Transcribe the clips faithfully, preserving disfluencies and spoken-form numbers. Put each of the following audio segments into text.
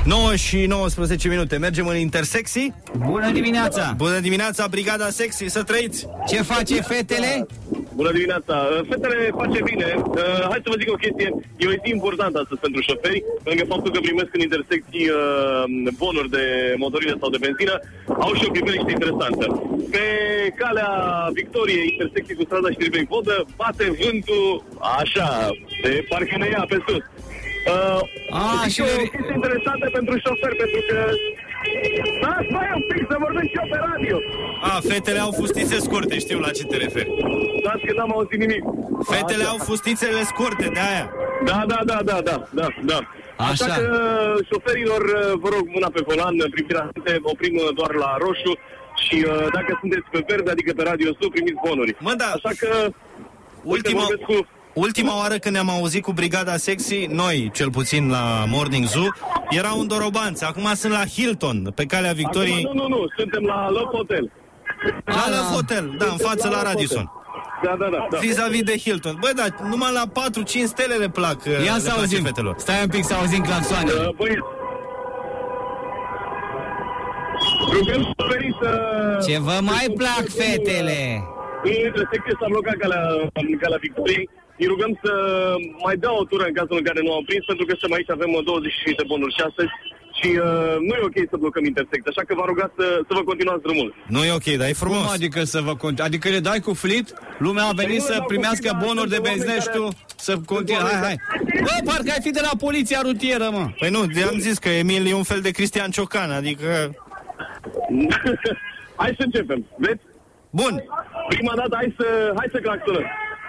nouă și nouăsprezece minute. Mergem în Intersexy. Bună dimineața! Bună dimineața, Brigada Sexy, să trăiți! Ce face fetele? Bună dimineața! Fetele face bine. Uh, hai să vă zic o chestie. E o zi importantă astăzi pentru șoferi, pentru că faptul că primesc în intersecții uh, bonuri de motorină sau de benzină, au și o priveliște interesantă. Pe calea Victoriei, intersecții cu strada Știrbei Vodă, bate vântul așa, de parcă ne ia pe sus. Uh, A, și o chestie interesantă pentru șoferi, pentru că... Da, stai un pic să vorbesc și eu pe radio. A, fetele au fustițe scurte, știu la ce te referi. Dați că n-am auzit nimic. Fetele Așa. au fustițele scurte, de aia. Da, da, da, da, da, da, da. Așa. Așa că șoferilor, vă rog, mâna pe volan, primirea oprim doar la roșu și dacă sunteți pe verde, adică pe Radio Sud, primiți bonuri. Mă, da. Așa că ultima, uite, cu... ultima oară când ne-am auzit cu Brigada Sexy, noi, cel puțin la Morning Zoo, erau în Dorobanță. Acum sunt la Hilton, pe calea Victoriei. Acum, nu, nu, nu, suntem la Love Hotel. La Love Hotel, da, în față la Radisson. Da, da, da, da. Vis-a-vis de Hilton. Băi, da, numai la patru cinci stele le plac. Ia le să auzim fetelor. Stai un pic să auzim claxoane. uh, Băi, rugăm șoferii să... Ce vă mai plac fetele? În intersecție s-a blocat calea, calea Victoriei. Îi rugăm să mai dea o tură în cazul în care nu am prins, pentru că suntem aici, avem douăzeci și cinci de bonuri și astăzi și uh, nu e ok să blocăm intersecția, așa că vă rugați să, să vă continuați drumul. Nu e ok, dar e frumos. Cum adică să vă continui? Adică le dai cu flit? Lumea a venit să primească bonuri de benzină și tu să continui. Hai, hai. Bă, parcă ai fi de la poliția rutieră, mă. Păi nu, am zis că Emil e un fel de Cristian Ciocan, adică... Hai să începem, vezi? Bun. Prima dată, hai să, hai să claxonăm.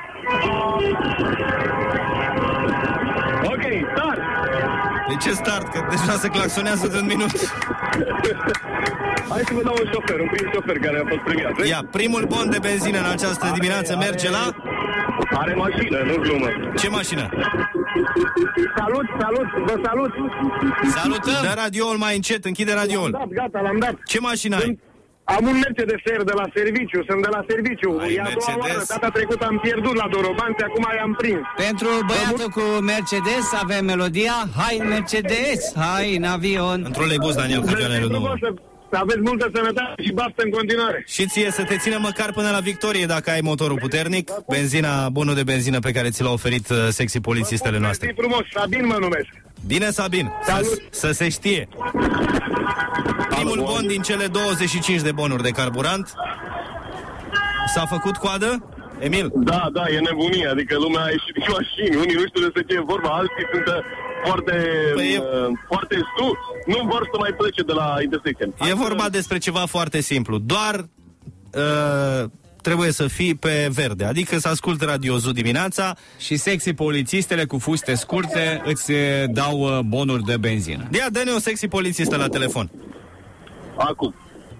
Ok, start! De ce start? Că deja se claxonează de un minut. Hai să vă dau un șofer, un prim șofer care a fost premiat. Vezi? Ia, primul bon de benzină în această dimineață merge la... Are mașină, nu glumă. Ce mașină? Salut, salut, vă salut! Salutăm! Dă radioul mai încet, închide radioul. L-am dat, gata, l-am dat. Ce mașină ai? Am un Mercedes R de la serviciu, sunt de la serviciu. Ai E a doua Mercedes? oară, data trecută am pierdut la Dorobanțe, acum i-am prins. Pentru băiatul cu Mercedes avem melodia Hai în Mercedes, hai în avion. Într-un leibuz, Daniel, campionelul nou. Să, să aveți multă sănătate și baftă în continuare. Și ție să te ține măcar până la victorie dacă ai motorul puternic. Benzina, bonul de benzină pe care ți l-a oferit uh, sexy polițistele noastre. E frumos, Sabin mă numesc. Bine, Sabin, să, să se știe. Primul bon din cele douăzeci și cinci de bonuri de carburant. S-a făcut coadă? Emil? Da, da, e nebunie, adică lumea a ieșit din mașini, unii nu știu despre ce e vorba, alții sunt foarte, păi e... uh, foarte stu, nu vor să mai plece de la intersecție. E vorba despre ceva foarte simplu, doar uh, trebuie să fii pe verde, adică să asculti Radio Zoo dimineața. Și sexy polițistele cu fuste scurte îți dau bonuri de benzină. Ia, dă-ne o sexy polițistă la telefon. Acum.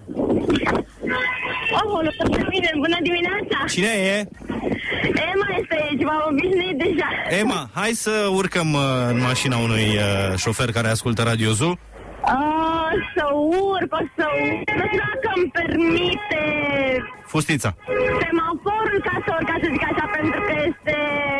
Oh, bine, bună dimineața! Cine e? Emma este aici, v-am obișnuit deja. Emma, hai să urcăm uh, în mașina unui uh, șofer care ascultă Radio Zoo. Oh, să urc, o să urc. Nu știu dacă îmi permite Fustița. semaforul ca să urc, ca să zic așa, pentru că este...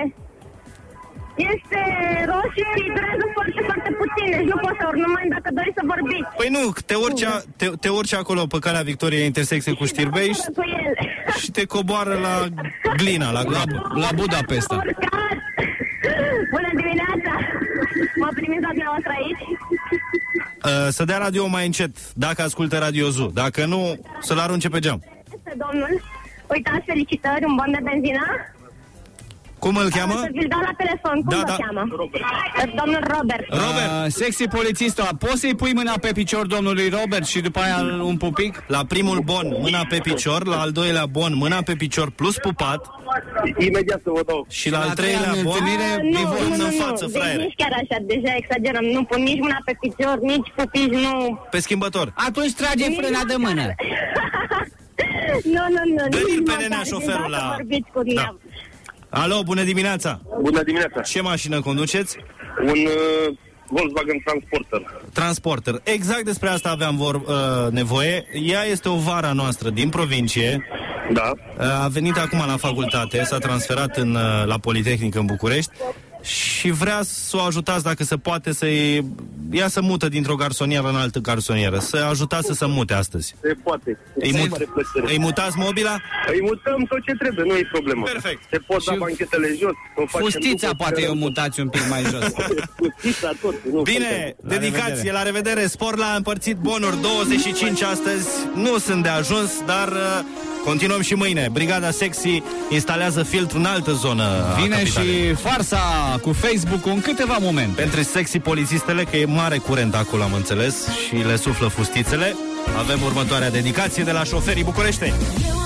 Este roșu și durează foarte, foarte puțin, deci nu pot să urc numai dacă doriți să vorbiți. Păi nu, te urci, a, te, te urci acolo pe calea Victoriei, intersecție cu Știrbei și, Cu el. și te coboară la Glina, la, la, la Budapesta. Urcat. Bună dimineața! Mă primiți la dumneavoastră aici? Uh, să dea radio mai încet, dacă ascultă Radio Zoo. Dacă nu, să-l arunce pe geam. Este domnul. Uitați, felicitări, un bon de benzină. Cum îl cheamă? Să vi-l dau la telefon, cum Da, vă da. cheamă? Domnul Robert. Robert. Uh, sexy polițistă, poți să-i pui mâna pe picior domnului Robert și după aia un pupic? La primul bon, mâna pe picior. La al doilea bon, mâna pe picior plus pupat. Imediat să vă dau. Și la al la treilea treia bon, întâlnire, Ah, nu, Ivon, nu, nu, în nu, față, deci fraiere. nici chiar așa, deja exagerăm. Nu pun nici mâna pe picior, nici pupici, nu... Pe schimbător. Atunci trage frâna de mână. Nu, nu, nu. Dă-i nici pe măcar. nenea Deci șoferul dacă la- vorbiți cu Da. mine. Alo, bună dimineața. Bună dimineața. Ce mașină conduceți? Un uh, Volkswagen Transporter. Transporter. Exact despre asta aveam vor, uh, nevoie. Ea este o vara noastră din provincie. Da. Uh, a venit acum la facultate, s-a transferat în, uh, la Politehnică în București și vrea să o ajutați, dacă se poate, să-i ia să mută dintr-o garsonieră în altă garsonieră. Să ajutați să se mute astăzi. Se poate. Îi, mut, îi mutați mobila? Îi mutăm tot ce trebuie, nu e problemă. Perfect. Se pot da banchetele jos. Fustița poate o mutați un pic mai jos. Fustița tot. Nu, bine, la dedicație, revedere. la revedere. Spor la împărțit bonuri douăzeci și cinci astăzi. Nu sunt de ajuns, dar uh, continuăm și mâine. Brigada Sexy instalează filtru în altă zonă. Vine și farsa cu Facebook-ul în câteva momente. Pentru sexy polițistele, că e mare curent acolo, am înțeles, și le suflă fustițele. Avem următoarea dedicație de la șoferii bucureșteni.